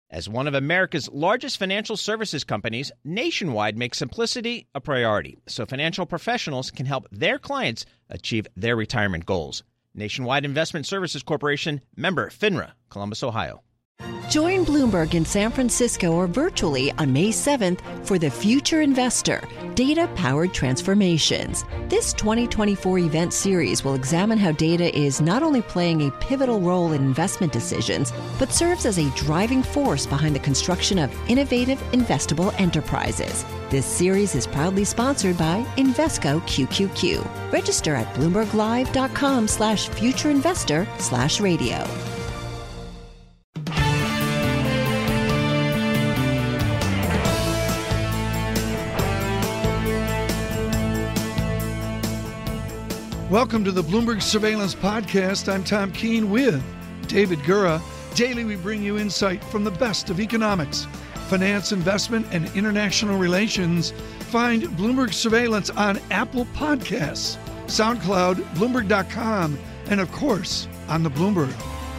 As one of America's largest financial services companies, Nationwide makes simplicity a priority so financial professionals can help their clients achieve their retirement goals. Nationwide Investment Services Corporation, member FINRA, Columbus, Ohio. Join Bloomberg in San Francisco or virtually on May 7th for The Future Investor, Data-Powered Transformations. This 2024 event series will examine how data is not only playing a pivotal role in investment decisions, but serves as a driving force behind the construction of innovative, investable enterprises. This series is proudly sponsored by Invesco QQQ. Register at BloombergLive.com/futureinvestor/radio. Welcome to the Bloomberg Surveillance Podcast. I'm Tom Keene with David Gura. Daily we bring you insight from the best of economics, finance, investment, and international relations. Find Bloomberg Surveillance on Apple Podcasts, SoundCloud, Bloomberg.com, and of course, on the Bloomberg.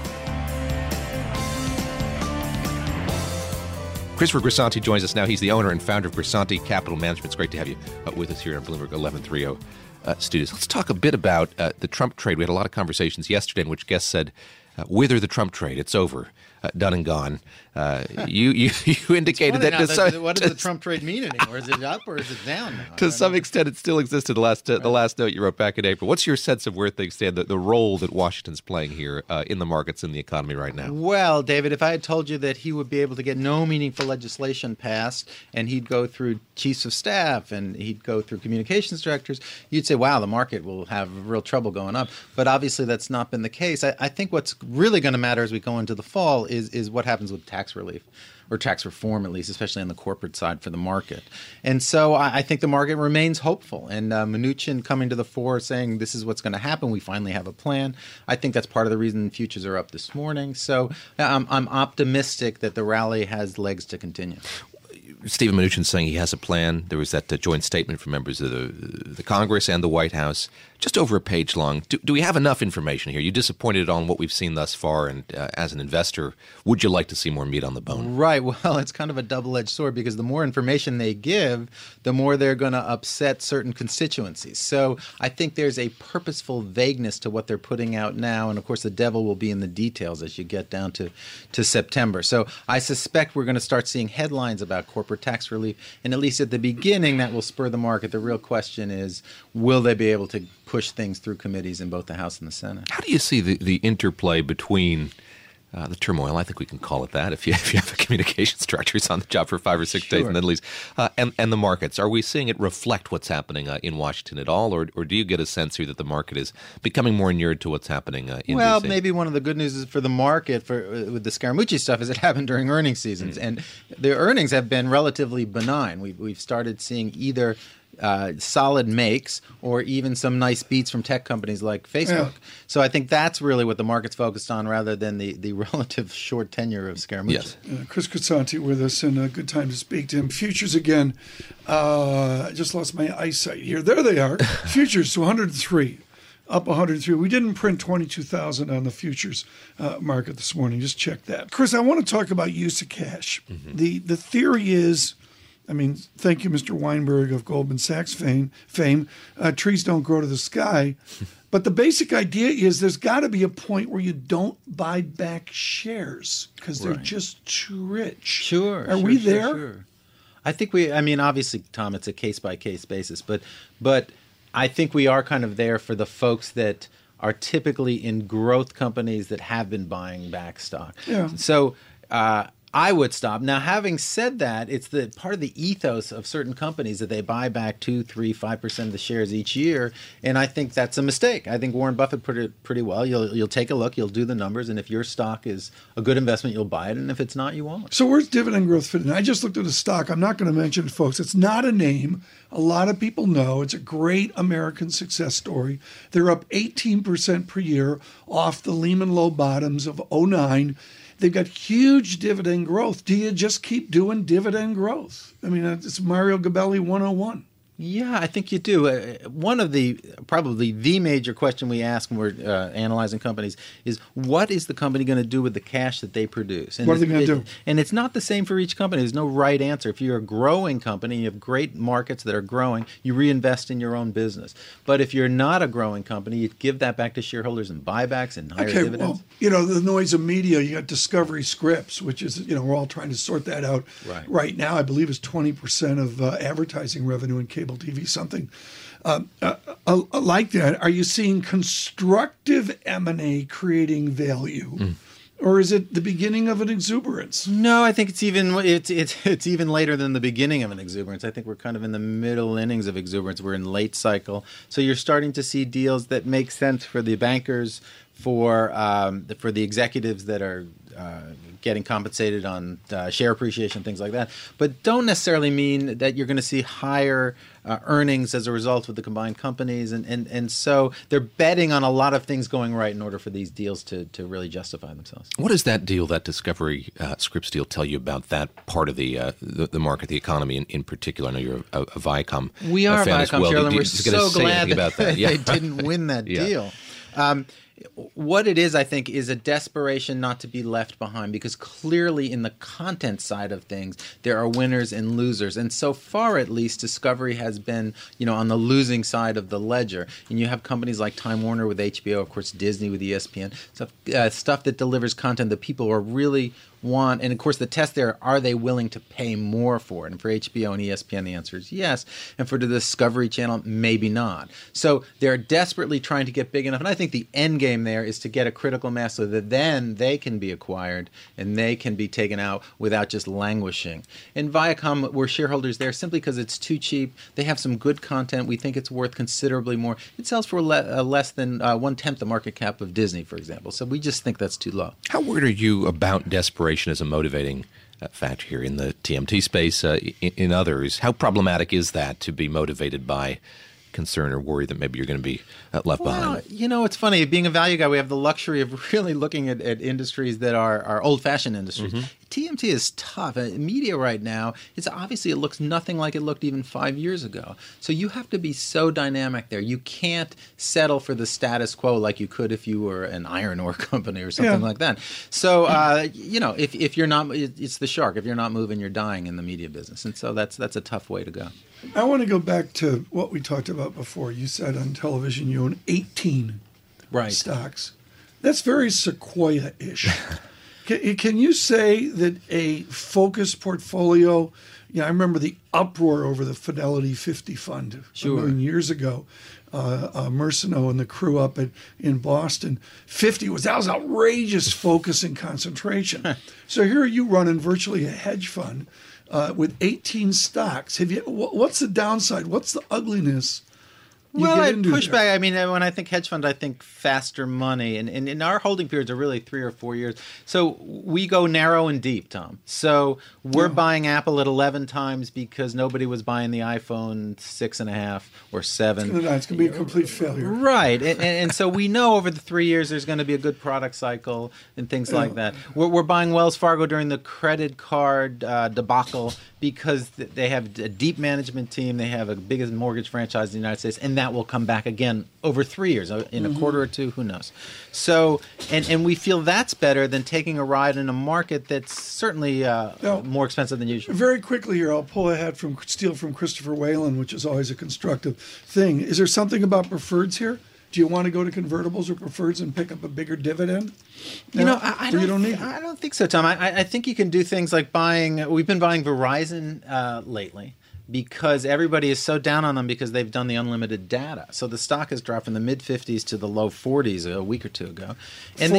Christopher Grisanti joins us now. He's the owner and founder of Grisanti Capital Management. It's great to have you with us here on Bloomberg 1130 studios. Let's talk a bit about the Trump trade. We had a lot of conversations yesterday in which guests said, wither the Trump trade. It's over. Done and gone. You indicated that. What does the Trump trade mean anymore? Is it up or is it down now? To some extent, it still existed. The last note you wrote back in April. What's your sense of where things stand? The role that Washington's playing here in the markets and the economy right now? Well, David, if I had told you that he would be able to get no meaningful legislation passed, and he'd go through chiefs of staff and he'd go through communications directors, you'd say, "Wow, the market will have real trouble going up." But obviously, that's not been the case. I think what's really going to matter as we go into the fall is what happens with tax relief, or tax reform at least, especially on the corporate side for the market. And so I think the market remains hopeful. And Mnuchin coming to the fore saying this is what's going to happen. We finally have a plan. I think that's part of the reason futures are up this morning. So I'm optimistic that the rally has legs to continue. Stephen Mnuchin saying he has a plan. There was that joint statement from members of the Congress and the White House, just over a page long. Do we have enough information here? You disappointed on what we've seen thus far, and as an investor, would you like to see more meat on the bone? Right. Well, it's kind of a double-edged sword because the more information they give, the more they're going to upset certain constituencies. So I think there's a purposeful vagueness to what they're putting out now, and of course the devil will be in the details as you get down to September. So I suspect we're going to start seeing headlines about corporate tax relief, and at least at the beginning that will spur the market. The real question is, will they be able to push things through committees in both the House and the Senate? How do you see the interplay between the turmoil, I think we can call it that, if you have a communications director who's on the job for 5 or 6 days and then leaves, and the markets? Are we seeing it reflect what's happening in Washington at all, or do you get a sense here that the market is becoming more inured to what's happening in Well, DC? Maybe one of the good news is for the market with the Scaramucci stuff is it happened during earnings seasons, and the earnings have been relatively benign. We've started seeing either solid makes or even some nice beats from tech companies like Facebook. Yeah. So I think that's really what the market's focused on rather than the relative short tenure of Scaramucci. Yes. Chris Grisanti with us, and a good time to speak to him. Futures again. I just lost my eyesight here. There they are. Futures to 103. Up 103. We didn't print 22,000 on the futures market this morning. Just check that. Chris, I want to talk about use of cash. Mm-hmm. The theory is, thank you, Mr. Weinberg of Goldman Sachs fame. Trees don't grow to the sky. But the basic idea is there's got to be a point where you don't buy back shares because they're just too rich. Sure. Are we there? Sure. I think obviously, Tom, it's a case-by-case basis. But I think we are kind of there for the folks that are typically in growth companies that have been buying back stock. Yeah. So I would stop. Now, having said that, it's the part of the ethos of certain companies that they buy back 2, 3, 5% of the shares each year, and I think that's a mistake. I think Warren Buffett put it pretty well. You'll take a look, you'll do the numbers, and if your stock is a good investment, you'll buy it, and if it's not, you won't. So where's dividend growth fit in? I just looked at a stock. I'm not going to mention it, folks. It's not a name. A lot of people know. It's a great American success story. They're up 18% per year off the Lehman low bottoms of 2009. They've got huge dividend growth. Do you just keep doing dividend growth? It's Mario Gabelli 101. Yeah, I think you do. One of probably the major question we ask when we're analyzing companies is, what is the company going to do with the cash that they produce? And what are they going to do? And it's not the same for each company. There's no right answer. If you're a growing company, you have great markets that are growing, you reinvest in your own business. But if you're not a growing company, you give that back to shareholders in buybacks and higher dividends. Well, the noise of media, you got Discovery Scripts, which is, we're all trying to sort that out right now. I believe is 20% of advertising revenue in cable TV, something like that. Are you seeing constructive M&A creating value, or is it the beginning of an exuberance? No, I think it's even later than the beginning of an exuberance. I think we're kind of in the middle innings of exuberance. We're in late cycle, so you're starting to see deals that make sense for the bankers, for the executives that are getting compensated on share appreciation, things like that, but don't necessarily mean that you're going to see higher earnings as a result of the combined companies. And so they're betting on a lot of things going right in order for these deals to really justify themselves. What does that deal, that Discovery Scripps deal, tell you about that part of the market, the economy in particular? I know you're a Viacom We are fan Viacom, as well. Sherilyn. We're so glad about that? they didn't win that deal. What it is, I think, is a desperation not to be left behind, because clearly in the content side of things, there are winners and losers. And so far, at least, Discovery has been, on the losing side of the ledger. And you have companies like Time Warner with HBO, of course, Disney with ESPN, stuff that delivers content that people are really want. And of course, the test there, are they willing to pay more for it? And for HBO and ESPN, the answer is yes. And for the Discovery Channel, maybe not. So they're desperately trying to get big enough. And I think the end game there is to get a critical mass so that then they can be acquired and they can be taken out without just languishing. And Viacom, we're shareholders there simply because it's too cheap. They have some good content. We think it's worth considerably more. It sells for less than 1/10 the market cap of Disney, for example. So we just think that's too low. How worried are you about desperation as a motivating factor here in the TMT space, in others? How problematic is that, to be motivated by concern or worry that maybe you're going to be left behind? It's funny. Being a value guy, we have the luxury of really looking at industries that are old-fashioned industries. Mm-hmm. TMT is tough. Media right now, it looks nothing like it looked even 5 years ago. So you have to be so dynamic there. You can't settle for the status quo like you could if you were an iron ore company or something like that. So, if you're not, it's the shark. If you're not moving, you're dying in the media business. And so that's a tough way to go. I want to go back to what we talked about before. You said on television you own 18 stocks. That's very Sequoia-ish. Can you say that a focused portfolio, I remember the uproar over the Fidelity 50 fund a million years ago. Merceno and the crew up in Boston. 50 was outrageous focus and concentration. So here you running virtually a hedge fund with 18 stocks. What's the downside? What's the ugliness? I push back. I mean, when I think hedge fund, I think faster money. And our holding periods are really 3 or 4 years. So we go narrow and deep, Tom. So we're buying Apple at 11 times because nobody was buying the iPhone 6.5 or 7. It's going to be a complete failure. Right. And so we know over the 3 years there's going to be a good product cycle and things like that. We're buying Wells Fargo during the credit card debacle because they have a deep management team. They have a biggest mortgage franchise in the United States, and that will come back again over 3 years, in a quarter or two, who knows. So, and we feel that's better than taking a ride in a market that's certainly more expensive than usual. Very quickly here, I'll steal from Christopher Whalen, which is always a constructive thing. Is there something about preferreds here? Do you want to go to convertibles or preferreds and pick up a bigger dividend? I don't think so, Tom. I think you can do things like we've been buying Verizon lately, because everybody is so down on them because they've done the unlimited data. So the stock has dropped from the mid-50s to the low 40s a week or two ago. And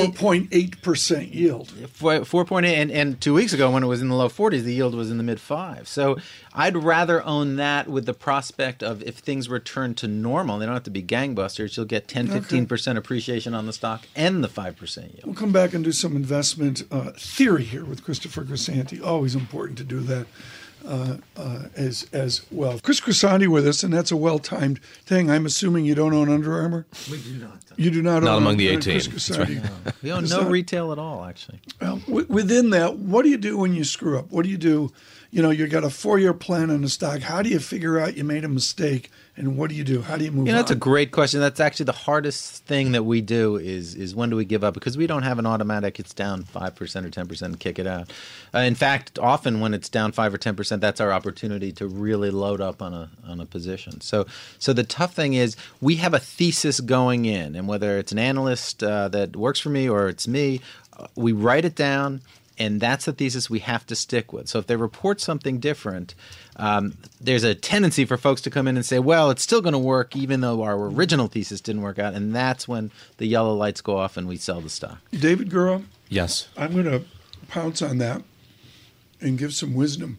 4.8% yield. 4.8, and 2 weeks ago when it was in the low 40s, the yield was in the mid-5s. So I'd rather own that with the prospect of, if things return to normal, they don't have to be gangbusters, you'll get 10, 15% appreciation on the stock and the 5% yield. We'll come back and do some investment theory here with Christopher Grisanti. Always important to do that. as well. Chris Grisanti with us, and that's a well-timed thing. I'm assuming you don't own Under Armour? We do not. You do not Not own among the Chris 18. Grisanti. No. We own no retail at all, actually. Within that, what do you do when you screw up? What do you do? You know, you got a 4-year plan on the stock. How do you figure out you made a mistake, and what do you do? How do you move on? That's a great question. That's actually the hardest thing that we do is when do we give up? Because we don't have an automatic, it's down 5% or 10% and kick it out. In fact, often when it's down 5 or 10%, that's our opportunity to really load up on a position. So the tough thing is we have a thesis going in, and whether it's an analyst that works for me or it's me, we write it down. And that's the thesis we have to stick with. So if they report something different, there's a tendency for folks to come in and say, well, it's still going to work even though our original thesis didn't work out. And that's when the yellow lights go off and we sell the stock. David Gura, Yes. I'm going to pounce on that and give some wisdom.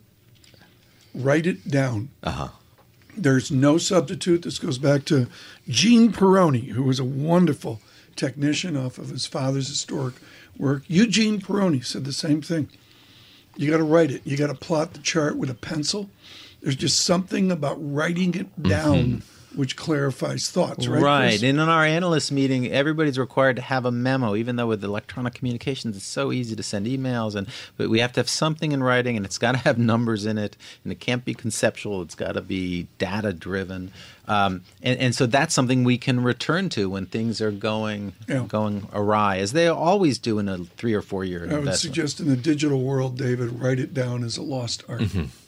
Write it down. Uh-huh. There's no substitute. This goes back to Gene Peroni, who was a wonderful technician off of his father's historic work. Eugene Peroni said the same thing. You got to write it. You got to plot the chart with a pencil. There's just something about writing it down which clarifies thoughts, right? Right. Chris? And in our analyst meeting, everybody's required to have a memo, even though with electronic communications, it's so easy to send emails. But we have to have something in writing, and it's got to have numbers in it, and it can't be conceptual. It's got to be data-driven. And so that's something we can return to when things are going awry, as they always do in a 3 or 4 year investment. I would suggest in the digital world, David, write it down as a lost art.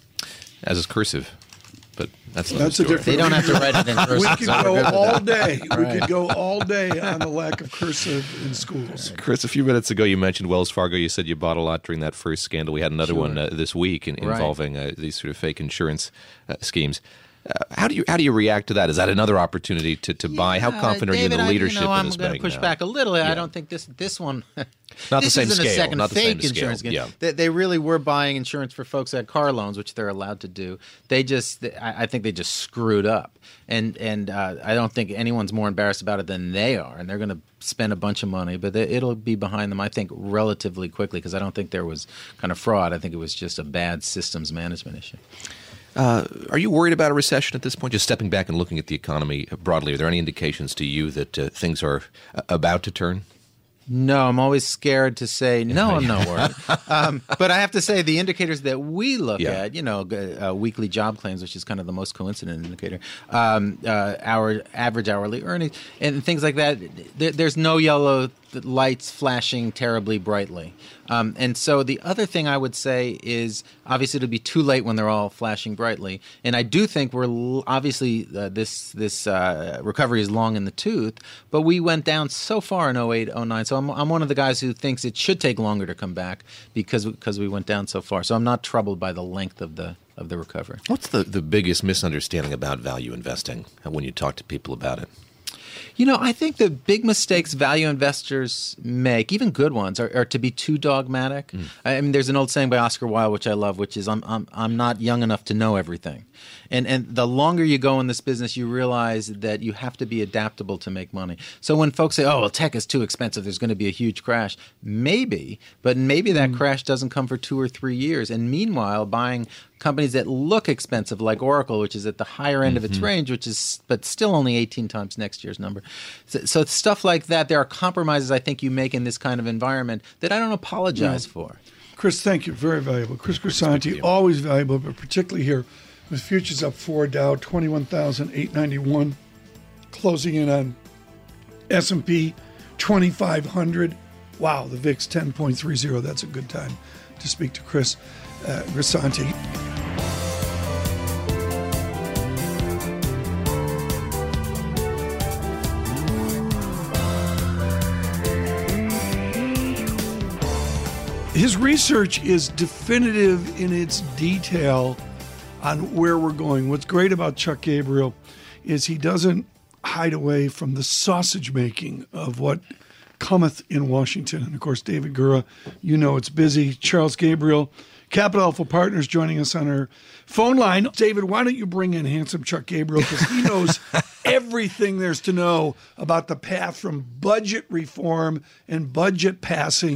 As is cursive. But that's a story. different. They don't have to write it in cursive. We could go all day. We could go all day on the lack of cursive in schools. Chris, a few minutes ago you mentioned Wells Fargo. You said you bought a lot during that first scandal. We had another one this week involving these sort of fake insurance schemes. How do you react to that? Is that another opportunity to buy? How confident are you in the leadership of this bank? I'm going to push back a little. I don't think this one. Not this the same isn't scale. A second not the fake same insurance scale. scheme. Yeah. They really were buying insurance for folks that had car loans, which they're allowed to do. I think they just screwed up, and I don't think anyone's more embarrassed about it than they are, and they're going to spend a bunch of money, but it'll be behind them, I think, relatively quickly, because I don't think there was kind of fraud. I think it was just a bad systems management issue. Are you worried about a recession at this point? Just stepping back and looking at the economy broadly, are there any indications to you that things are about to turn? No, I'm always scared to say, no, I'm not worried. But I have to say the indicators that we look at, weekly job claims, which is kind of the most coincident indicator, our average hourly earnings, and things like that, there's no yellow lights flashing terribly brightly. And so the other thing I would say is, obviously it'll be too late when they're all flashing brightly. And I do think we're obviously this recovery is long in the tooth, but we went down so far in 08, 09. So I'm one of the guys who thinks it should take longer to come back because we went down so far. So I'm not troubled by the length of the recovery. What's the biggest misunderstanding about value investing when you talk to people about it? I think the big mistakes value investors make, even good ones, are to be too dogmatic. I mean, there's an old saying by Oscar Wilde, which I love, which is, I'm not young enough to know everything. And the longer you go in this business, you realize that you have to be adaptable to make money. So when folks say, oh, well, tech is too expensive, there's going to be a huge crash. Maybe, but maybe that crash doesn't come for 2 or 3 years. And meanwhile, buying companies that look expensive, like Oracle, which is at the higher end of its range, but still only 18 times next year's number. So stuff like that, there are compromises I think you make in this kind of environment that I don't apologize for. Chris, thank you. Very valuable. Chris Grisanti, always valuable, but particularly here with futures up 4, Dow 21,891, closing in on S&P 2,500. Wow, the VIX 10.30. That's a good time to speak to Chris Grisanti. His research is definitive in its detail on where we're going. What's great about Chuck Gabriel is he doesn't hide away from the sausage making of what cometh in Washington. And of course, David Gura, it's busy. Charles Gabriel, Capital Alpha Partners, joining us on our phone line. David, why don't you bring in handsome Chuck Gabriel, because he knows everything there's to know about the path from budget reform and budget passing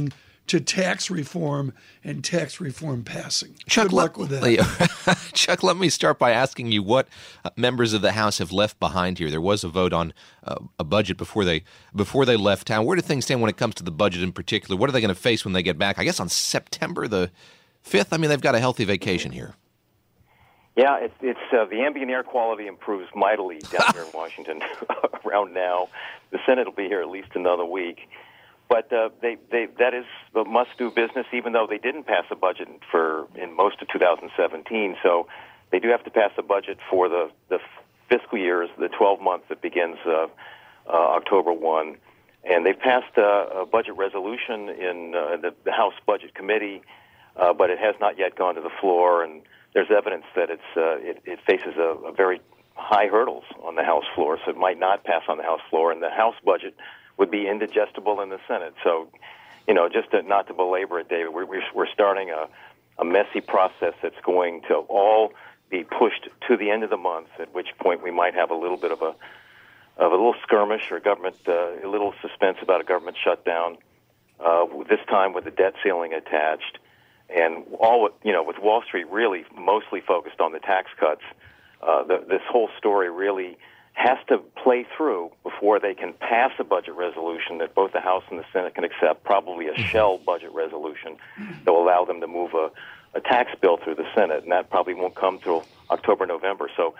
to tax reform and tax reform passing. Chuck, Good luck with that. Chuck, let me start by asking you what members of the House have left behind here. There was a vote on a budget before they left town. Where do things stand when it comes to the budget in particular? What are they going to face when they get back? I guess on September the 5th. I mean, they've got a healthy vacation here. Yeah, it's the ambient air quality improves mightily down here in Washington around now. The Senate will be here at least another week. But that is a must-do business, even though they didn't pass a budget in most of 2017. So they do have to pass a budget for the fiscal years, the 12 months that begins October 1. And they've passed a budget resolution in the House Budget Committee, but it has not yet gone to the floor. And there's evidence that it faces a very high hurdles on the House floor, so it might not pass on the House floor. And the House budget would be indigestible in the Senate. So, just not to belabor it, David, we're starting a messy process that's going to all be pushed to the end of the month, at which point we might have a little bit of a little skirmish or a little suspense about a government shutdown, this time with the debt ceiling attached. And with Wall Street really mostly focused on the tax cuts, this whole story really has to play through before they can pass a budget resolution that both the House and the Senate can accept, probably a shell budget resolution that will allow them to move a tax bill through the Senate, and that probably won't come till October, November. So,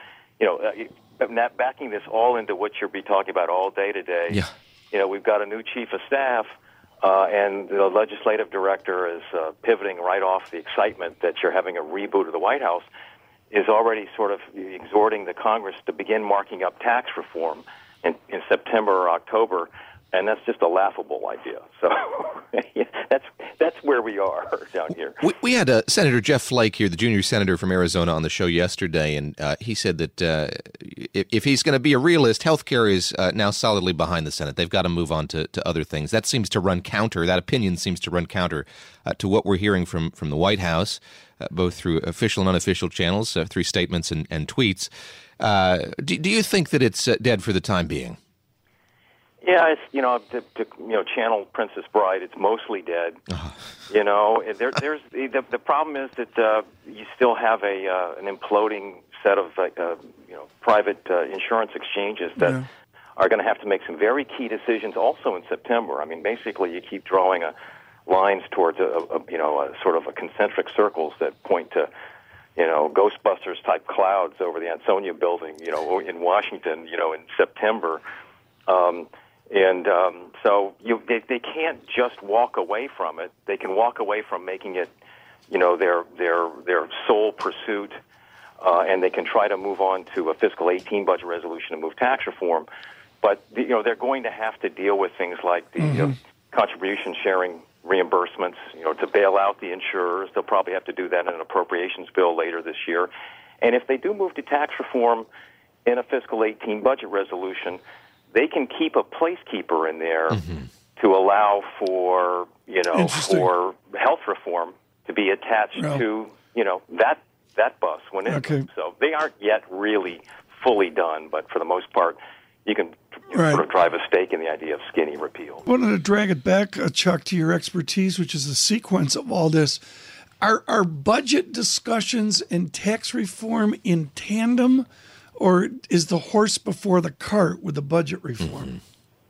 backing this all into what you'll be talking about all day today, we've got a new chief of staff, and the legislative director is pivoting right off the excitement that you're having a reboot of the White House, is already sort of exhorting the Congress to begin marking up tax reform in September or October, and that's just a laughable idea. So that's where we are down here. We had Senator Jeff Flake here, the junior senator from Arizona, on the show yesterday, and he said that if he's going to be a realist, health care is now solidly behind the Senate. They've got to move on to other things. That seems to run counter. That opinion seems to run counter to what we're hearing from the White House, both through official and unofficial channels, through statements and tweets. Do you think that it's dead for the time being? Yeah, it's to channel Princess Bride, it's mostly dead. There's the problem is that you still have an imploding set of private insurance exchanges that are going to have to make some very key decisions also in September. I mean, basically, you keep drawing lines towards a sort of a concentric circles that point to Ghostbusters type clouds over the Ansonia building, in Washington, in September. So they can't just walk away from it. They can walk away from making it, their sole pursuit, and they can try to move on to a fiscal 18 budget resolution and move tax reform. But they're going to have to deal with things like the contribution sharing reimbursements, to bail out the insurers. They'll probably have to do that in an appropriations bill later this year. And if they do move to tax reform in a fiscal 18 budget resolution, they can keep a placekeeper in there to allow for, for health reform to be attached to, that bus when it So they aren't yet really fully done, but for the most part, you can sort of drive a stake in the idea of skinny repeal. I wanted to drag it back, Chuck, to your expertise, which is the sequence of all this. Are budget discussions and tax reform in tandem, or is the horse before the cart with the budget reform?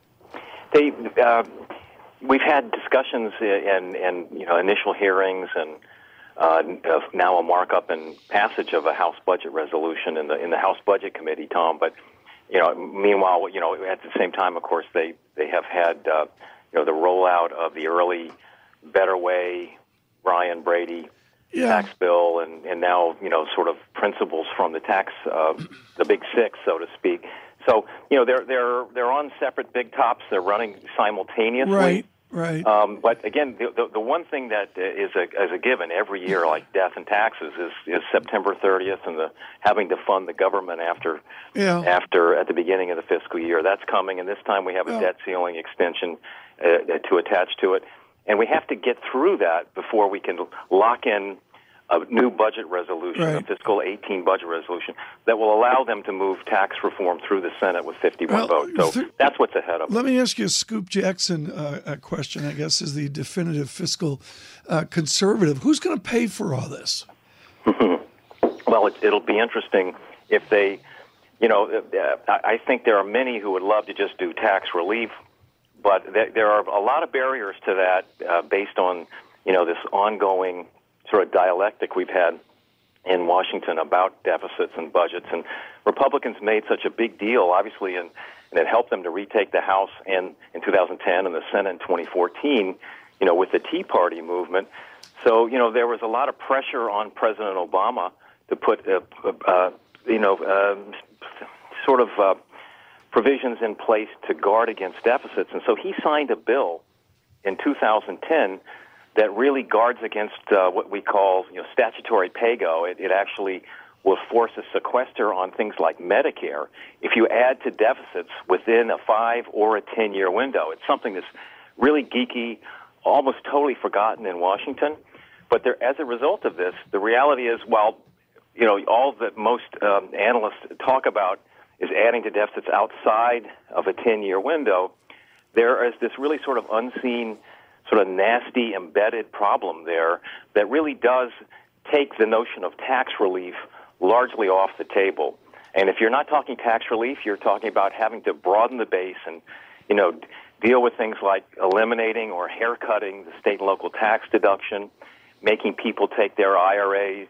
We've had discussions and initial hearings and now a markup and passage of a House budget resolution in the House Budget Committee, Tom. But meanwhile, at the same time, of course, they have had the rollout of the early Better Way, Ryan Brady tax bill, and now sort of principles from the tax, the Big Six, so to speak. So they're on separate big tops. They're running simultaneously. Right. But again, the one thing that is a given every year, like death and taxes, is September 30th and having to fund the government after at the beginning of the fiscal year. That's coming, and this time we have a debt ceiling extension to attach to it, and we have to get through that before we can lock in a new budget resolution, a fiscal 18 budget resolution, that will allow them to move tax reform through the Senate with 51 votes. So that's what's ahead of them. Let me ask you a Scoop Jackson question, I guess, is the definitive fiscal conservative. Who's going to pay for all this? Well, it'll be interesting if they, I think there are many who would love to just do tax relief, but there are a lot of barriers to that based on, this ongoing sort of dialectic we've had in Washington about deficits and budgets. And Republicans made such a big deal, obviously, and it helped them to retake the House in 2010 and the Senate in 2014, with the Tea Party movement. So, there was a lot of pressure on President Obama to put, provisions in place to guard against deficits. And so he signed a bill in 2010 that really guards against what we call statutory pay-go. It actually will force a sequester on things like Medicare if you add to deficits within a 5 or a 10-year window. It's something that's really geeky, almost totally forgotten in Washington. But as a result of this, the reality is, while all that most analysts talk about is adding to deficits outside of a 10-year window, there is this really sort of unseen, sort of nasty embedded problem there that really does take the notion of tax relief largely off the table. And if you're not talking tax relief, you're talking about having to broaden the base and, deal with things like eliminating or haircutting the state and local tax deduction, making people take their IRA,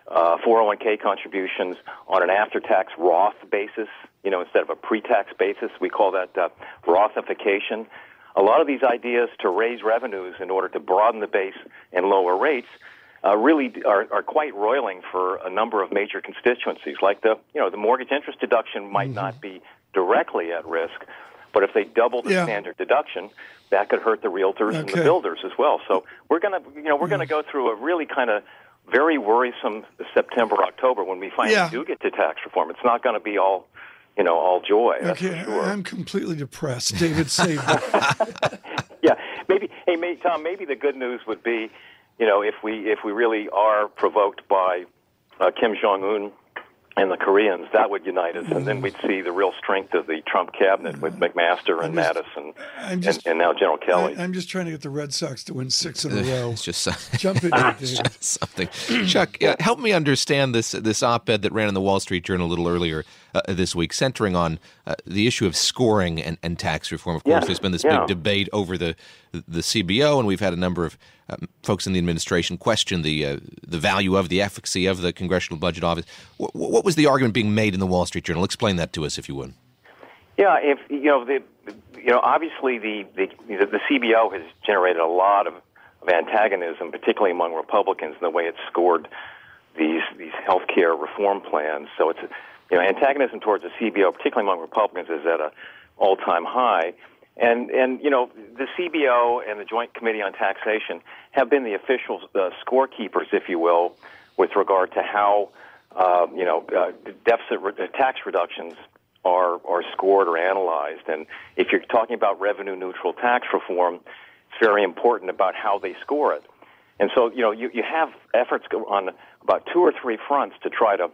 401k contributions on an after-tax Roth basis, instead of a pre-tax basis. We call that Rothification. A lot of these ideas to raise revenues in order to broaden the base and lower rates really are quite roiling for a number of major constituencies. Like the mortgage interest deduction might not be directly at risk, but if they double the standard deduction, that could hurt the realtors and the builders as well. So we're going to go through a really kind of very worrisome September, October when we finally do get to tax reform. It's not going to be all joy. That's for sure. I'm completely depressed. David, save me. Yeah, maybe. Hey, Tom. Maybe the good news would be, if we really are provoked by Kim Jong-un and the Koreans, that would unite us, and then we'd see the real strength of the Trump cabinet with McMaster and Mattis and now General Kelly. I'm just trying to get the Red Sox to win 6 in a row. It's just jump in, David. Something. Chuck, help me understand this op-ed that ran in the Wall Street Journal a little earlier this week, centering on the issue of scoring and tax reform. Of course, there's been this big debate over the CBO, and we've had a number of folks in the administration question the value of the efficacy of the Congressional Budget Office. What was the argument being made in the Wall Street Journal? Explain that to us, if you would. Yeah, if obviously the CBO has generated a lot of antagonism, particularly among Republicans, in the way it's scored these health care reform plans. So it's antagonism towards the CBO, particularly among Republicans, is at an all-time high. And the CBO and the Joint Committee on Taxation have been the official scorekeepers, if you will, with regard to how deficit tax reductions are scored or analyzed. And if you're talking about revenue-neutral tax reform, it's very important about how they score it. And so you have efforts on about 2 or 3 fronts to try to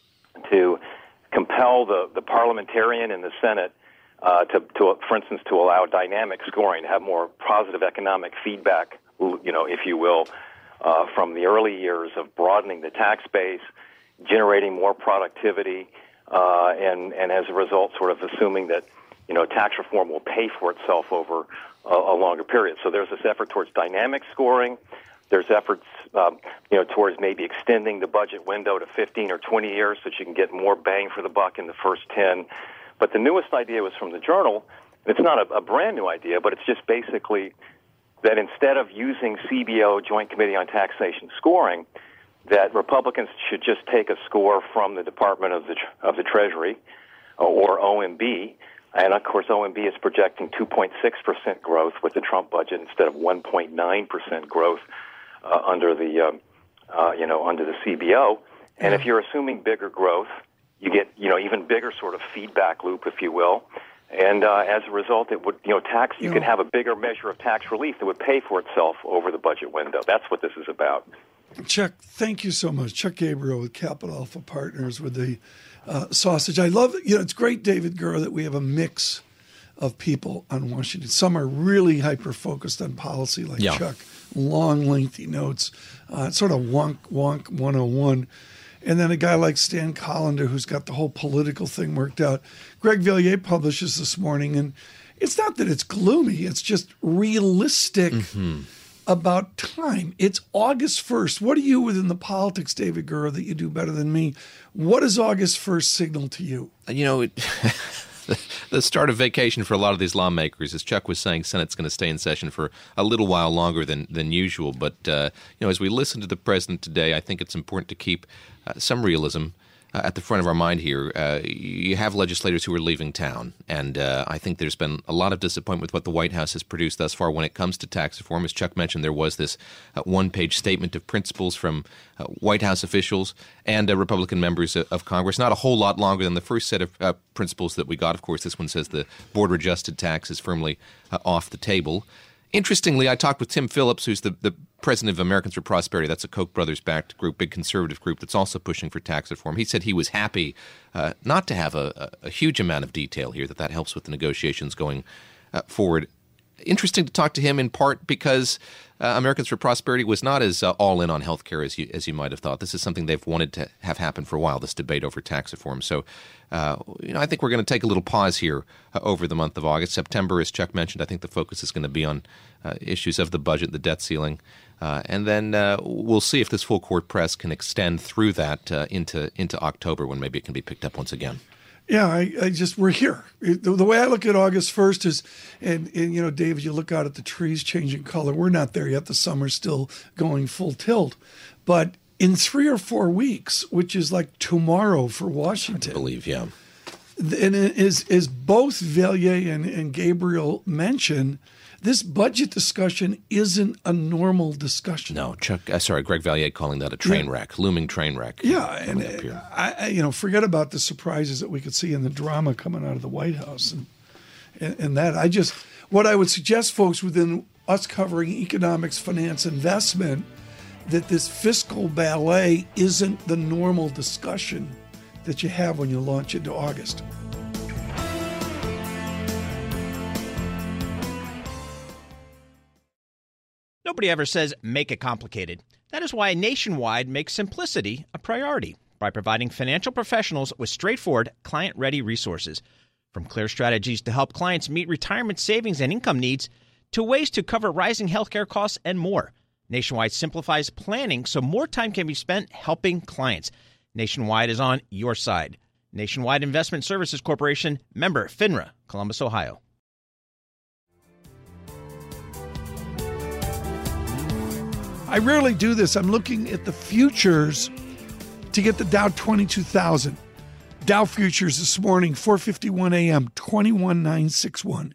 compel the parliamentarian in the Senate for instance, to allow dynamic scoring, to have more positive economic feedback, if you will, from the early years of broadening the tax base, generating more productivity, and as a result, sort of assuming that, tax reform will pay for itself over a longer period. So there's this effort towards dynamic scoring. There's efforts, towards maybe extending the budget window to 15 or 20 years so that you can get more bang for the buck in the first 10. But the newest idea was from the Journal. It's not a brand new idea, but it's just basically that instead of using CBO, Joint Committee on Taxation scoring, that Republicans should just take a score from the Department of the Treasury or OMB. And, of course, OMB is projecting 2.6% growth with the Trump budget instead of 1.9% growth under the CBO. And if you're assuming bigger growth, you get, even bigger sort of feedback loop, if you will. And as a result, it would, you could have a bigger measure of tax relief that would pay for itself over the budget window. That's what this is about. Chuck, thank you so much. Chuck Gabriel with Capital Alpha Partners with the sausage. I love it. It's great, David Gura, that we have a mix of people on Washington. Some are really hyper-focused on policy like Chuck, long, lengthy notes, sort of wonk 101. And then a guy like Stan Collender who's got the whole political thing worked out. Greg Villiers publishes this morning, and it's not that it's gloomy. It's just realistic about time. It's August 1st. What do you, within the politics, David Gura, that you do better than me, what does August 1st signal to you? The start of vacation for a lot of these lawmakers, as Chuck was saying, Senate's going to stay in session for a little while longer than usual. But, as we listen to the president today, I think it's important to keep some realism at the front of our mind here. You have legislators who are leaving town, and I think there's been a lot of disappointment with what the White House has produced thus far when it comes to tax reform. As Chuck mentioned, there was this one-page statement of principles from White House officials and Republican members of Congress. Not a whole lot longer than the first set of principles that we got. Of course, this one says the border-adjusted tax is firmly off the table. Interestingly, I talked with Tim Phillips, who's the president of Americans for Prosperity. That's a Koch brothers-backed group, big conservative group that's also pushing for tax reform. He said he was happy not to have a huge amount of detail here, that helps with the negotiations going forward. Interesting to talk to him in part because Americans for Prosperity was not as all in on health care as you might have thought. This is something they've wanted to have happen for a while, this debate over tax reform. So, I think we're going to take a little pause here over the month of August. September, as Chuck mentioned, I think the focus is going to be on issues of the budget, the debt ceiling. And then we'll see if this full court press can extend through that into October, when maybe it can be picked up once again. Yeah, we're here. The way I look at August 1st is, and David, you look out at the trees changing color. We're not there yet. The summer's still going full tilt. But in 3 or 4 weeks, which is like tomorrow for Washington. I believe, yeah. And as both Villiers and Gabriel mentioned, this budget discussion isn't a normal discussion. No, Greg Villiers calling that a train wreck, looming train wreck. Yeah, and I forget about the surprises that we could see in the drama coming out of the White House, and that what I would suggest, folks, within us covering economics, finance, investment, that this fiscal ballet isn't the normal discussion that you have when you launch into August. Nobody ever says make it complicated. That is why Nationwide makes simplicity a priority by providing financial professionals with straightforward, client-ready resources. From clear strategies to help clients meet retirement savings and income needs, to ways to cover rising healthcare costs and more. Nationwide simplifies planning so more time can be spent helping clients. Nationwide is on your side. Nationwide Investment Services Corporation, member FINRA, Columbus, Ohio. I rarely do this. I'm looking at the futures to get the Dow 22,000. Dow futures this morning, 4:51 a.m., 21,961.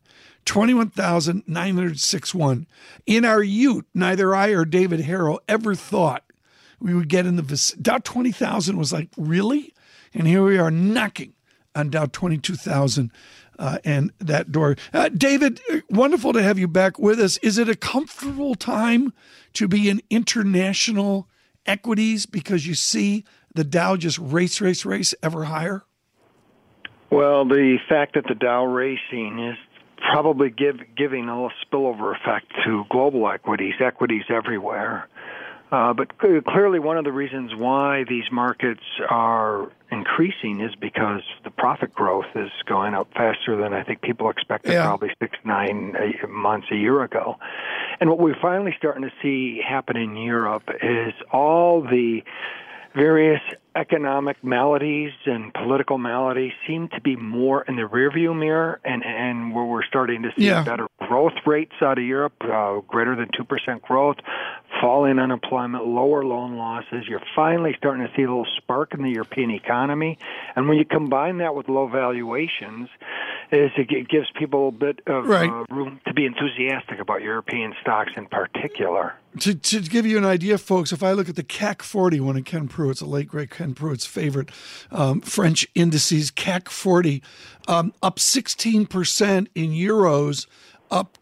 21,961. In our ute, neither I or David Harrow ever thought we would get in the Dow 20,000 was like, really? And here we are knocking on Dow 22,000 and that door. David, wonderful to have you back with us. Is it a comfortable time to be in international equities because you see the Dow just race ever higher? Well, the fact that the Dow racing is probably giving a little spillover effect to global equities everywhere. But clearly one of the reasons why these markets are increasing is because the profit growth is going up faster than I think people expected probably 6-9 months a year ago. And what we're finally starting to see happen in Europe is all the various economic maladies and political maladies seem to be more in the rearview mirror, and where we're starting to see better growth rates out of Europe, greater than 2% growth, falling unemployment, lower loan losses. You're finally starting to see a little spark in the European economy. And when you combine that with low valuations, it gives people a bit of room to be enthusiastic about European stocks in particular. To give you an idea, folks, if I look at the CAC 40, one of Ken Pruitt's, a late great Ken Pruitt's favorite French indices, CAC 40, up 16% in euros, up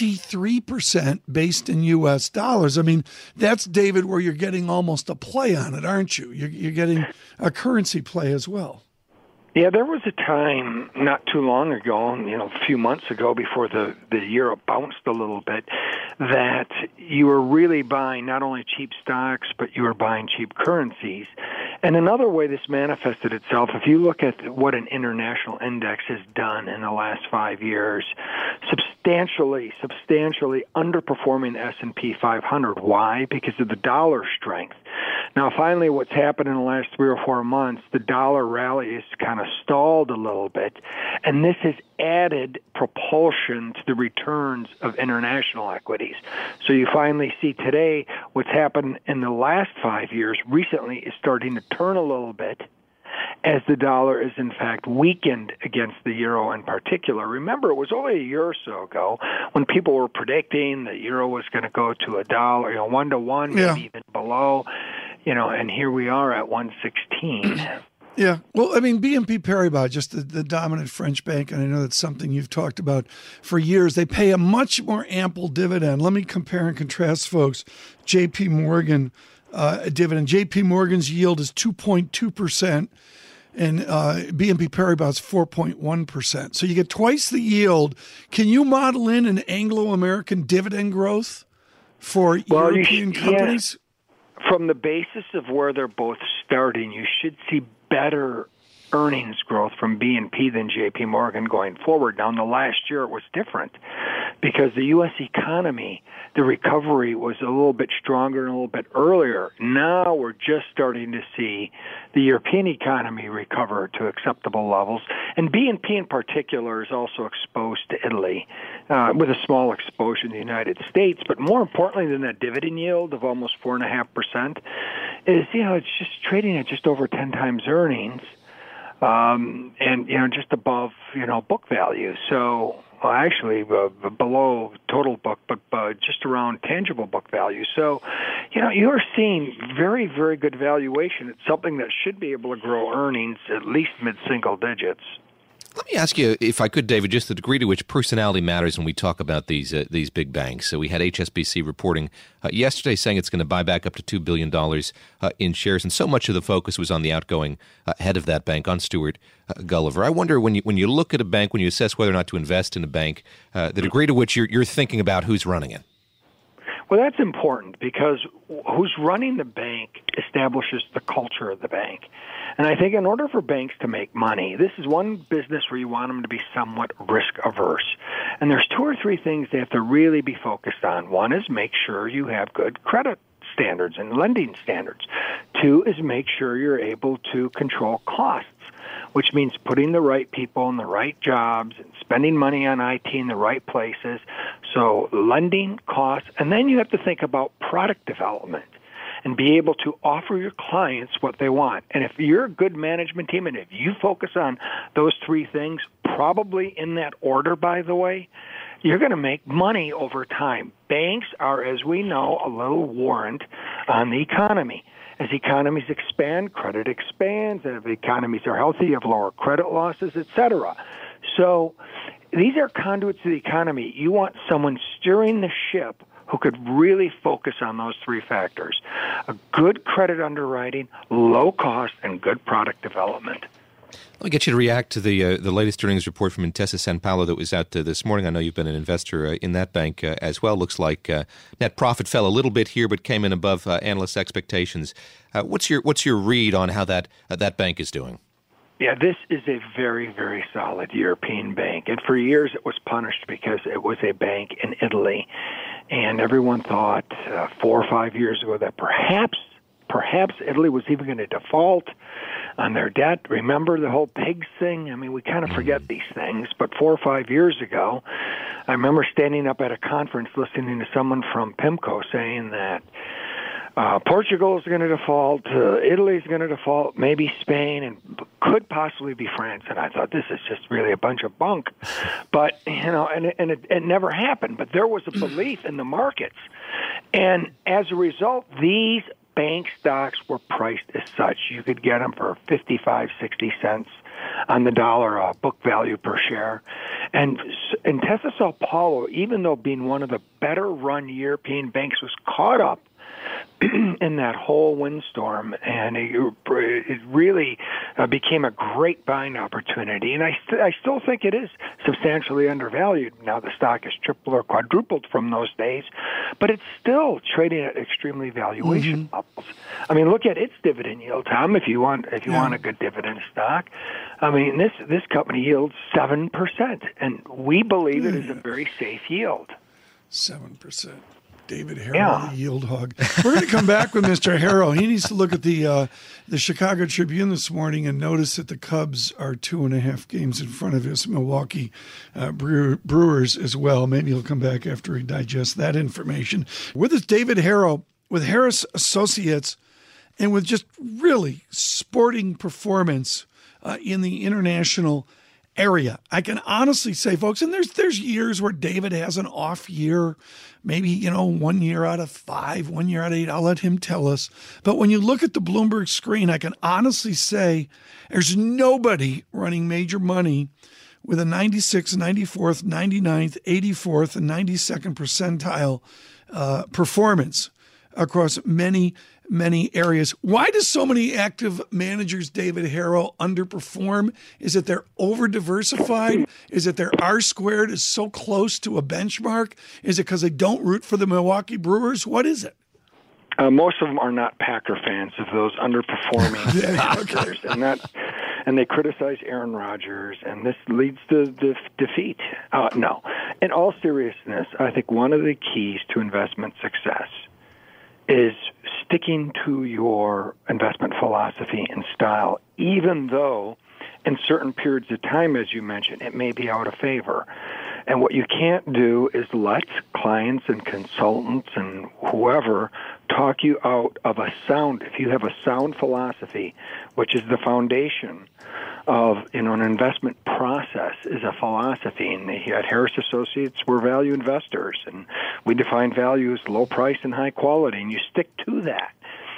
23% based in U.S. dollars. I mean, that's, David, where you're getting almost a play on it, aren't you? You're getting a currency play as well. Yeah, there was a time not too long ago, a few months ago before the euro bounced a little bit, that you were really buying not only cheap stocks, but you were buying cheap currencies. And another way this manifested itself, if you look at what an international index has done in the last 5 years, substantially underperforming the S&P 500. Why? Because of the dollar strength. Now, finally, what's happened in the last 3 or 4 months, the dollar rally has kind of stalled a little bit, and this has added propulsion to the returns of international equities. So you finally see today what's happened in the last 5 years recently is starting to turn a little bit as the dollar is in fact weakened against the euro in particular. Remember, it was only a year or so ago when people were predicting the euro was going to go to $1, 1-to-1, maybe even below, and here we are at 116. Yeah. Well, I mean, BNP Paribas, just the dominant French bank, and I know that's something you've talked about for years, they pay a much more ample dividend. Let me compare and contrast, folks. JP Morgan dividend. JP Morgan's yield is 2.2%, and BNP Paribas 4.1%. So you get twice the yield. Can you model in an Anglo-American dividend growth for European companies? Yeah. From the basis of where they're both starting, you should see better earnings growth from BNP than JP Morgan going forward. Now, in the last year, it was different because the U.S. economy, the recovery was a little bit stronger and a little bit earlier. Now we're just starting to see the European economy recover to acceptable levels. And BNP in particular is also exposed to Italy with a small exposure in the United States. But more importantly than that dividend yield of almost 4.5% is, it's just trading at just over 10 times earnings. And just above book value. So actually below total book, but just around tangible book value. So you are seeing very, very good valuation. It's something that should be able to grow earnings at least mid-single digits. Let me ask you, if I could, David, just the degree to which personality matters when we talk about these big banks. So we had HSBC reporting yesterday saying it's going to buy back up to $2 billion in shares, and so much of the focus was on the outgoing head of that bank, on Stuart Gulliver. I wonder, when you look at a bank, when you assess whether or not to invest in a bank, the degree to which you're thinking about who's running it. Well, that's important because who's running the bank establishes the culture of the bank. And I think in order for banks to make money, this is one business where you want them to be somewhat risk-averse. And there's 2 or 3 things they have to really be focused on. One is make sure you have good credit standards and lending standards. 2 is make sure you're able to control costs, which means putting the right people in the right jobs and spending money on IT in the right places. So lending, costs, and then you have to think about product development and be able to offer your clients what they want. And if you're a good management team and if you focus on those 3 things, probably in that order, by the way, you're going to make money over time. Banks are, as we know, a little warrant on the economy. As economies expand, credit expands, and if economies are healthy, you have lower credit losses, etc. So these are conduits to the economy. You want someone steering the ship who could really focus on those 3 factors: a good credit underwriting, low cost, and good product development. Let me get you to react to the latest earnings report from Intesa Sanpaolo that was out this morning. I know you've been an investor in that bank as well. Looks like net profit fell a little bit here, but came in above analysts' expectations. What's your read on how that bank is doing? Yeah, this is a very, very solid European bank. And for years it was punished because it was a bank in Italy. And everyone thought 4 or 5 years ago that perhaps Italy was even going to default on their debt. Remember the whole pigs thing? I mean, we kind of forget these things. But 4 or 5 years ago, I remember standing up at a conference listening to someone from PIMCO saying that Portugal is going to default, Italy is going to default, maybe Spain, and could possibly be France. And I thought, this is just really a bunch of bunk. But, and it never happened. But there was a belief in the markets. And as a result, these bank stocks were priced as such. You could get them for 55, 60 cents on the dollar book value per share. And Intesa Sanpaolo, even though being one of the better-run European banks, was caught up in that whole windstorm, and it really became a great buying opportunity. And I still think it is substantially undervalued. Now the stock has tripled or quadrupled from those days, but it's still trading at extremely valuation levels. I mean, look at its dividend yield, Tom. If you want a good dividend stock, I mean this company yields 7%, and we believe it is a very safe yield. 7%. David Harrow, the yield hog. We're going to come back with Mr. Harrow. He needs to look at the Chicago Tribune this morning and notice that the Cubs are 2.5 games in front of his Milwaukee Brewers as well. Maybe he'll come back after he digests that information. With us, David Harrow with Harris Associates, and with just really sporting performance in the international area. I can honestly say, folks, and there's years where David has an off year, maybe, 1 year out of 5, 1 year out of 8. I'll let him tell us. But when you look at the Bloomberg screen, I can honestly say there's nobody running major money with a 96th, 94th, 99th, 84th, and 92nd percentile performance across many areas. Why do so many active managers, David Harrow, underperform? Is it they're over-diversified? Is it their R-squared is so close to a benchmark? Is it because they don't root for the Milwaukee Brewers? What is it? Most of them are not Packer fans of those underperforming Packers, and they criticize Aaron Rodgers, and this leads to defeat. No. In all seriousness, I think one of the keys to investment success is sticking to your investment philosophy and style, even though in certain periods of time, as you mentioned, it may be out of favor. And what you can't do is let clients and consultants and whoever talk you out of if you have a sound philosophy, which is the foundation of an investment process, is a philosophy. And at Harris Associates, we're value investors, and we define value as low price and high quality, and you stick to that.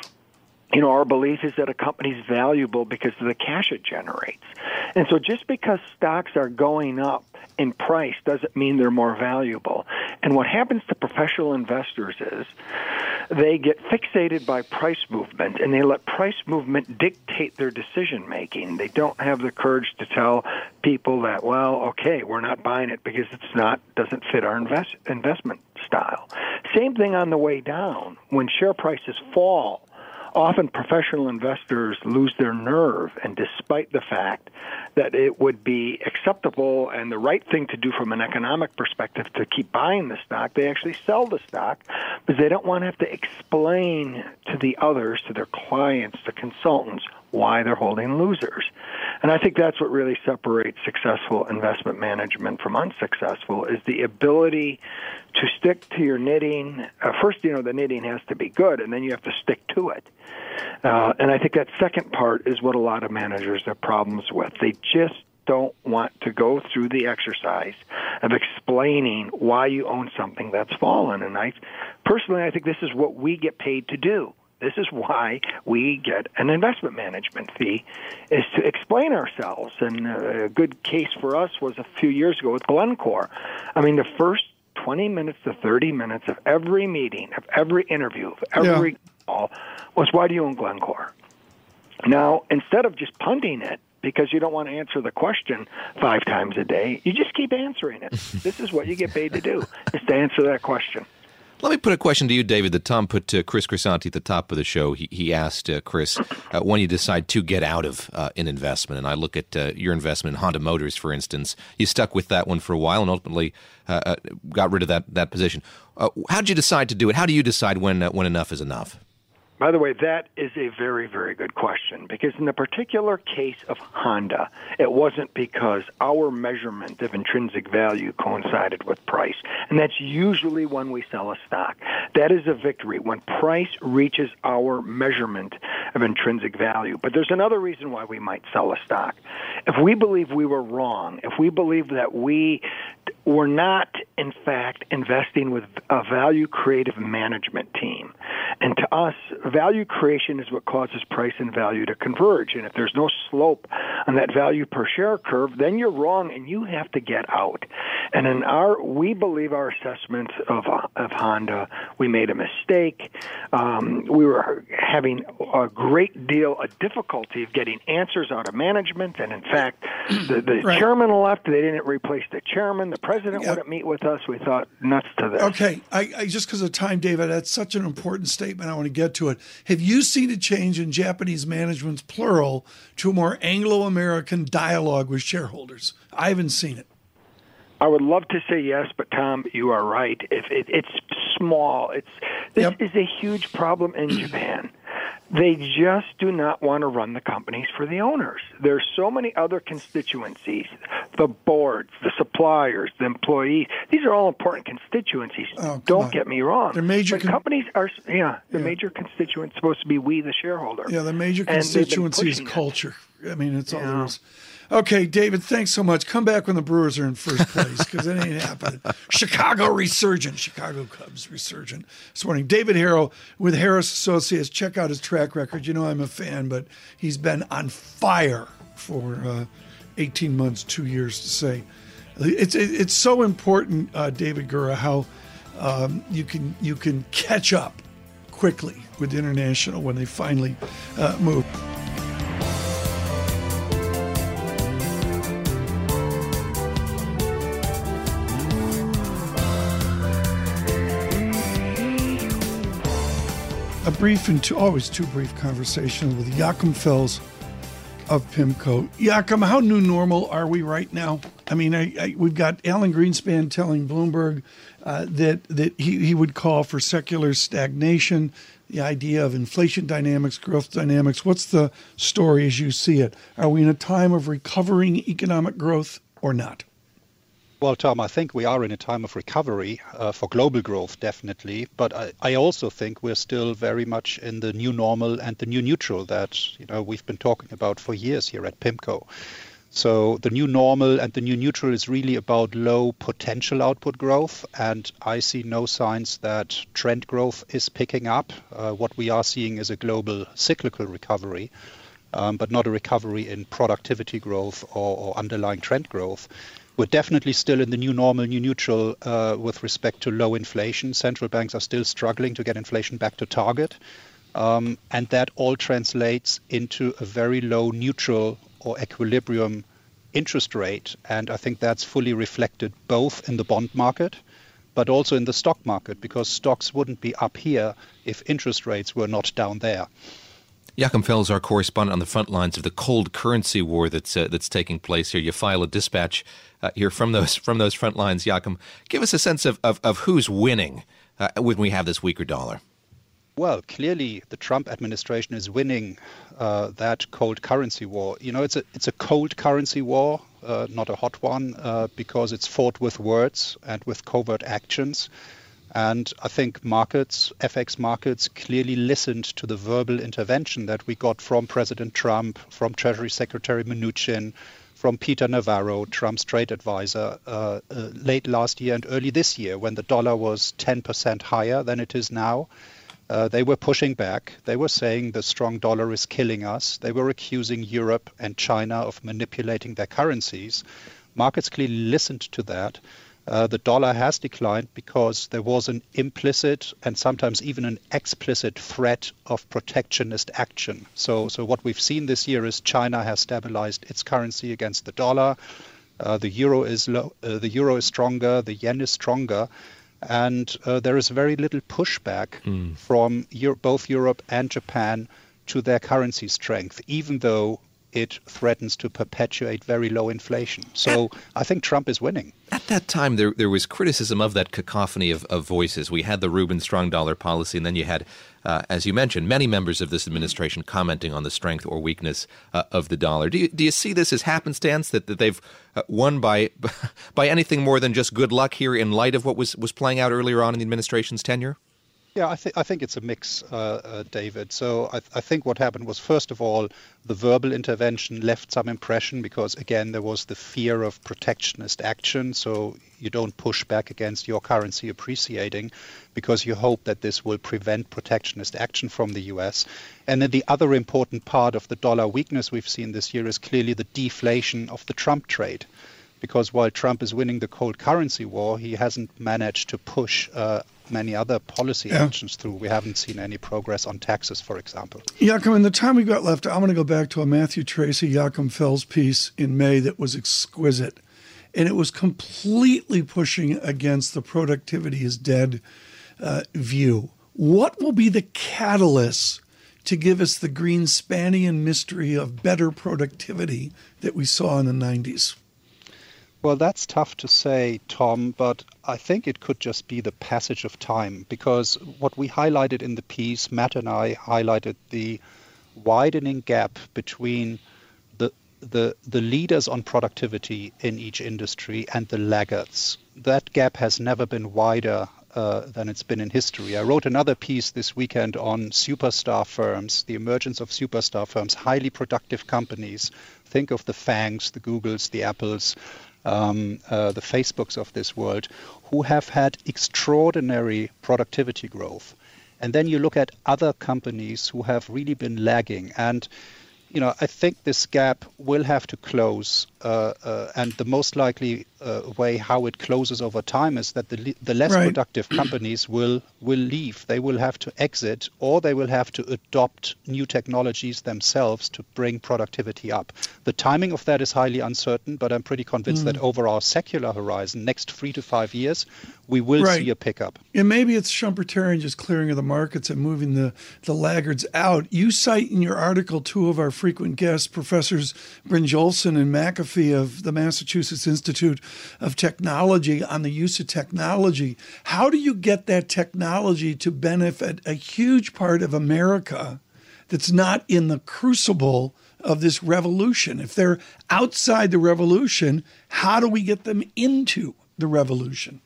Our belief is that a company is valuable because of the cash it generates. And so just because stocks are going up in price doesn't mean they're more valuable. And what happens to professional investors is they get fixated by price movement, and they let price movement dictate their decision-making. They don't have the courage to tell people that, we're not buying it because doesn't fit our investment style. Same thing on the way down. When share prices fall, often professional investors lose their nerve, and despite the fact that it would be acceptable and the right thing to do from an economic perspective to keep buying the stock, they actually sell the stock because they don't want to have to explain to the others, to their clients, to consultants, why they're holding losers. And I think that's what really separates successful investment management from unsuccessful, is the ability to stick to your knitting. First, the knitting has to be good, and then you have to stick to it. And I think that second part is what a lot of managers have problems with. They just don't want to go through the exercise of explaining why you own something that's fallen. And I think this is what we get paid to do. This is why we get an investment management fee, is to explain ourselves. And a good case for us was a few years ago with Glencore. I mean, the first 20 minutes to 30 minutes of every meeting, of every interview, of every call was, why do you own Glencore? Now, instead of just punting it, because you don't want to answer the question 5 times a day, you just keep answering it. This is what you get paid to do, is to answer that question. Let me put a question to you, David, that Tom put to Chris Grisanti at the top of the show. He asked Chris, when you decide to get out of an investment, and I look at your investment in Honda Motors, for instance, you stuck with that one for a while and ultimately got rid of that position. How did you decide to do it? How do you decide when enough is enough? By the way, that is a very, very good question, because in the particular case of Honda, it wasn't because our measurement of intrinsic value coincided with price. And that's usually when we sell a stock. That is a victory. When price reaches our measurement of intrinsic value. But there's another reason why we might sell a stock. If we believe we were wrong, if we believe that we were not, in fact, investing with a value creative management team, and to us, value creation is what causes price and value to converge. And if there's no slope on that value per share curve, then you're wrong and you have to get out. And we believe our assessment of Honda, we made a mistake. We were having a great deal of difficulty of getting answers out of management. And in fact, the right. chairman left. They didn't replace the chairman. The president wouldn't meet with us. We thought, nuts to this. Okay. I just because of time, David, that's such an important statement. I want to get to it. Have you seen a change in Japanese management's plural to a more Anglo-American dialogue with shareholders? I haven't seen it. I would love to say yes, but Tom, you are right. It's small. This is a huge problem in Japan. They just do not want to run the companies for the owners. There's so many other constituencies, the boards, the suppliers, the employees. These are all important constituencies. Don't get me wrong. They're major companies are, major constituents supposed to be we, the shareholder. Yeah, the major constituency is culture. I mean, it's all there is. Okay, David, thanks so much. Come back when the Brewers are in first place because it ain't happening. Chicago Cubs resurgent this morning. David Harrow with Harris Associates. Check out his track record. You know I'm a fan, but he's been on fire for 18 months, 2 years to say. It's so important, David Gura, how you can catch up quickly with International when they finally move. A brief and always too brief conversation with Joachim Fels of PIMCO. Joachim, how new normal are we right now? I mean, we've got Alan Greenspan telling Bloomberg that he would call for secular stagnation, the idea of inflation dynamics, growth dynamics. What's the story as you see it? Are we in a time of recovering economic growth or not? Well, Tom, I think we are in a time of recovery for global growth, definitely. But I also think we're still very much in the new normal and the new neutral that we've been talking about for years here at PIMCO. So the new normal and the new neutral is really about low potential output growth. And I see no signs that trend growth is picking up. What we are seeing is a global cyclical recovery, but not a recovery in productivity growth or underlying trend growth. We're definitely still in the new normal, new neutral with respect to low inflation. Central banks are still struggling to get inflation back to target. And that all translates into a very low neutral or equilibrium interest rate. And I think that's fully reflected both in the bond market, but also in the stock market, because stocks wouldn't be up here if interest rates were not down there. Joachim Fels, our correspondent on the front lines of the cold currency war that's taking place here. You file a dispatch here from those front lines, Joachim. Give us a sense of who's winning when we have this weaker dollar. Well, clearly the Trump administration is winning that cold currency war. It's a cold currency war, not a hot one, because it's fought with words and with covert actions. And I think FX markets clearly listened to the verbal intervention that we got from President Trump, from Treasury Secretary Mnuchin, from Peter Navarro, Trump's trade advisor, late last year and early this year, when the dollar was 10% higher than it is now. They were pushing back. They were saying the strong dollar is killing us. They were accusing Europe and China of manipulating their currencies. Markets clearly listened to that. The dollar has declined because there was an implicit and sometimes even an explicit threat of protectionist action. So what we've seen this year is China has stabilized its currency against the dollar. The euro is low, the euro is stronger, the yen is stronger, and there is very little pushback from both Europe and Japan to their currency strength, even though it threatens to perpetuate very low inflation. So I think Trump is winning. At that time, there was criticism of that cacophony of voices. We had the Rubin strong dollar policy, and then you had, as you mentioned, many members of this administration commenting on the strength or weakness of the dollar. Do you see this as happenstance, that they've won by anything more than just good luck here in light of what was playing out earlier on in the administration's tenure? Yeah, I think it's a mix, David. So I think what happened was, first of all, the verbal intervention left some impression because, again, there was the fear of protectionist action. So you don't push back against your currency appreciating because you hope that this will prevent protectionist action from the US. And then the other important part of the dollar weakness we've seen this year is clearly the deflation of the Trump trade. Because while Trump is winning the cold currency war, he hasn't managed to push many other policy actions through. We haven't seen any progress on taxes, for example. Joachim, in the time we've got left, I'm going to go back to a Matthew Tracy, Joachim Fels piece in May that was exquisite. And it was completely pushing against the productivity is dead view. What will be the catalyst to give us the Greenspanian mystery of better productivity that we saw in the 90s? Well, that's tough to say, Tom, but I think it could just be the passage of time, because what we highlighted in the piece, Matt and I highlighted the widening gap between the leaders on productivity in each industry and the laggards. That gap has never been wider than it's been in history. I wrote another piece this weekend on superstar firms, the emergence of superstar firms, highly productive companies. Think of the FANGs, the Googles, the Apples, the Facebooks of this world, who have had extraordinary productivity growth. And then you look at other companies who have really been lagging. And, you know, I think this gap will have to close. And the most likely way how it closes over time is that the less productive companies will leave. They will have to exit, or they will have to adopt new technologies themselves to bring productivity up. The timing of that is highly uncertain, but I'm pretty convinced that over our secular horizon, next 3 to 5 years, we will see a pickup. And maybe it's Schumpeterian just clearing of the markets and moving the laggards out. You cite in your article two of our frequent guests, Professors Brynjolfsson and McAfee of the Massachusetts Institute of Technology, on the use of technology. How do you get that technology to benefit a huge part of America that's not in the crucible of this revolution? If they're outside the revolution, how do we get them into the revolution?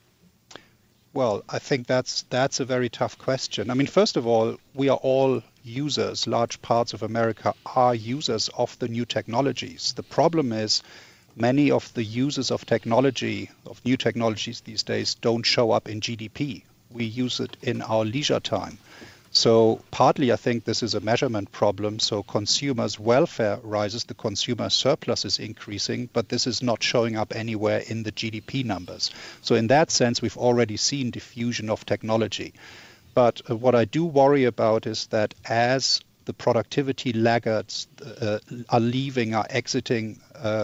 Well, I think that's a very tough question. I mean, first of all, we are all users. Large parts of America are users of the new technologies. The problem is many of the users of technology, of new technologies these days, don't show up in GDP. We use it in our leisure time. So partly I think this is a measurement problem. So consumers' welfare rises, the consumer surplus is increasing, but this is not showing up anywhere in the GDP numbers. So in that sense, we've already seen diffusion of technology. But what I do worry about is that as the productivity laggards are leaving, are exiting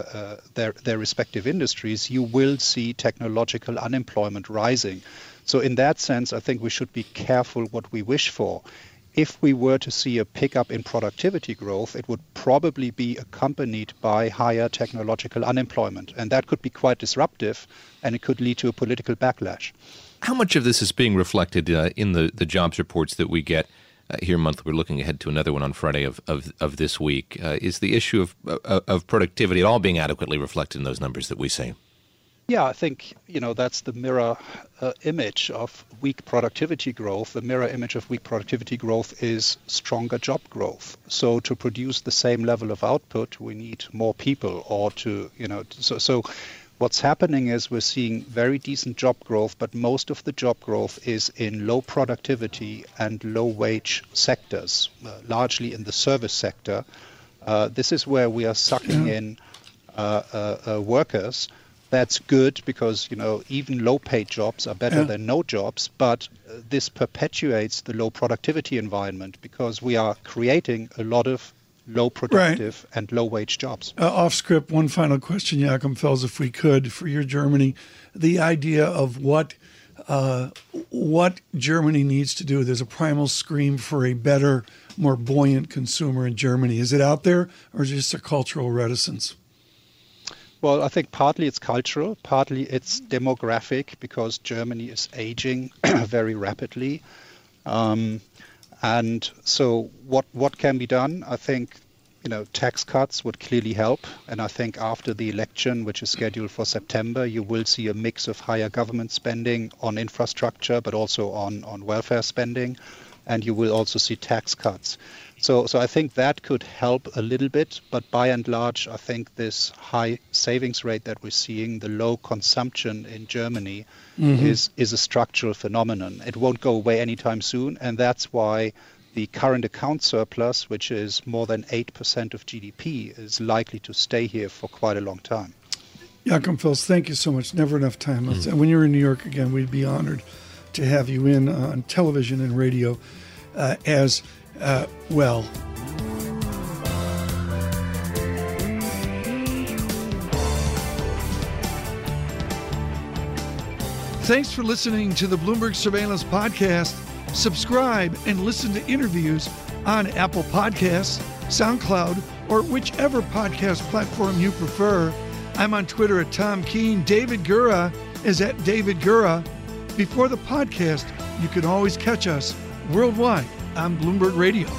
their respective industries, you will see technological unemployment rising. So in that sense, I think we should be careful what we wish for. If we were to see a pickup in productivity growth, it would probably be accompanied by higher technological unemployment. And that could be quite disruptive, and it could lead to a political backlash. How much of this is being reflected in the jobs reports that we get here monthly? We're looking ahead to another one on Friday of this week. Is the issue of productivity at all being adequately reflected in those numbers that we see? Yeah, I think, that's the mirror image of weak productivity growth. The mirror image of weak productivity growth is stronger job growth. So to produce the same level of output, we need more people, or so what's happening is we're seeing very decent job growth, but most of the job growth is in low productivity and low wage sectors, largely in the service sector. This is where we are sucking in workers. That's good because, even low-paid jobs are better than no jobs, but this perpetuates the low productivity environment because we are creating a lot of low productive and low-wage jobs. Off script, one final question, Joachim Fels, if we could, for your Germany, the idea of what Germany needs to do. There's a primal scream for a better, more buoyant consumer in Germany. Is it out there, or is it just a cultural reticence? Well, I think partly it's cultural, partly it's demographic, because Germany is aging very rapidly. And so what can be done? I think tax cuts would clearly help. And I think after the election, which is scheduled for September, you will see a mix of higher government spending on infrastructure, but also on welfare spending. And you will also see tax cuts. So I think that could help a little bit. But by and large, I think this high savings rate that we're seeing, the low consumption in Germany, is a structural phenomenon. It won't go away anytime soon. And that's why the current account surplus, which is more than 8% of GDP, is likely to stay here for quite a long time. Joachim Fels, thank you so much. Never enough time. When you're in New York again, we'd be honored to have you in on television and radio as well. Thanks for listening to the Bloomberg Surveillance Podcast. Subscribe and listen to interviews on Apple Podcasts, SoundCloud, or whichever podcast platform you prefer. I'm on Twitter at Tom Keene. David Gura is at David Gura. Before the podcast, you can always catch us worldwide on Bloomberg Radio.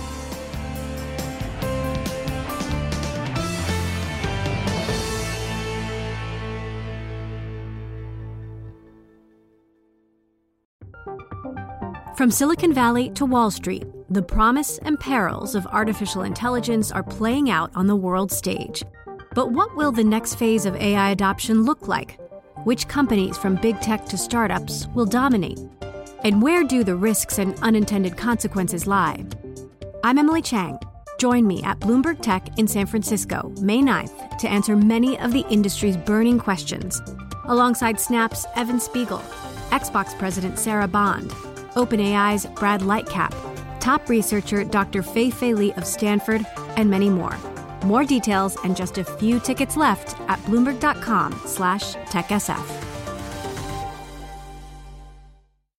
From Silicon Valley to Wall Street, the promise and perils of artificial intelligence are playing out on the world stage. But what will the next phase of AI adoption look like? Which companies from big tech to startups will dominate? And where do the risks and unintended consequences lie? I'm Emily Chang. Join me at Bloomberg Tech in San Francisco, May 9th, to answer many of the industry's burning questions, alongside Snap's Evan Spiegel, Xbox President Sarah Bond, OpenAI's Brad Lightcap, top researcher Dr. Fei-Fei Li of Stanford, and many more. More details and just a few tickets left at Bloomberg.com/TechSF.